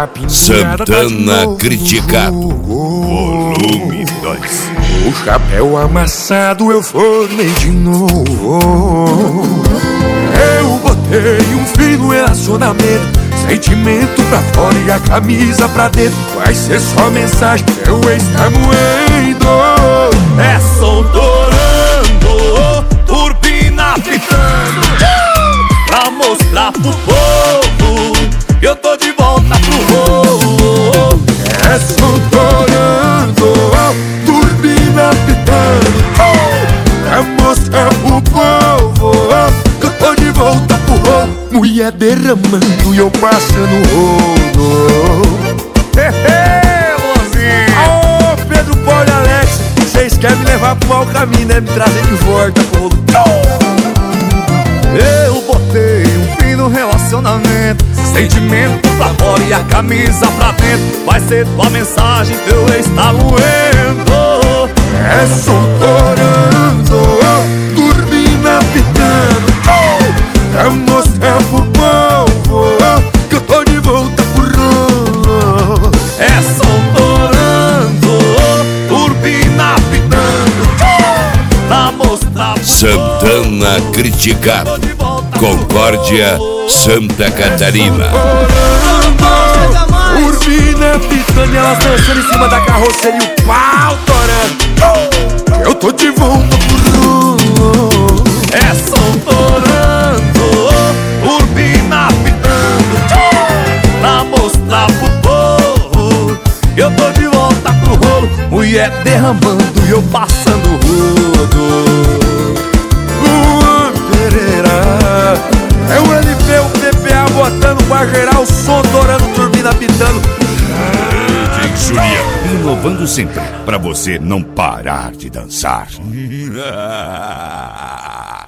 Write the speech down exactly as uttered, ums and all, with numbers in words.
Santana criticado. Volume dois. O chapéu amassado eu formei de novo. Eu botei um fim no relacionamento, sentimento pra fora e a camisa pra dentro. Vai ser só mensagem, seu ex tá moendo. É som torando, turbina pitando, pra mostrar pro povo que eu tô de volta pro rolo. É som torando, turbina pitando, pra mostrar pro povo que eu tô de volta pro rolo. Mulher derramando e eu passando rolo. Hehe, Luanzinho. Ô, Pedro, Paulo e Alex, vocês querem me levar pro mau caminho, né? Me trazer de volta pro rolo. Eu botei um fim no relacionamento, sentimento pra fora e a camisa pra dentro. Vai ser tua mensagem, teu ex tá moendo. É som torando, turbina pitando, pra mostrar pro povo que eu tô de volta pro rolo. É som torando, turbina pitando, pra mostrar pro Santana criticado. Concórdia, Santa Catarina. Turbina pitando e elas dançando em cima da carroceria e o pau torando. Eu tô de volta pro rolo. É som torando, turbina pitando, pra mostrar pro povo que eu tô de volta pro rolo. Mulher derramando e eu passando rodo. Luan Pereira, é o L P, o P P A botando pra gerar o som torando, turbina pitando. D J Juliano, inovando sempre, pra você não parar de dançar.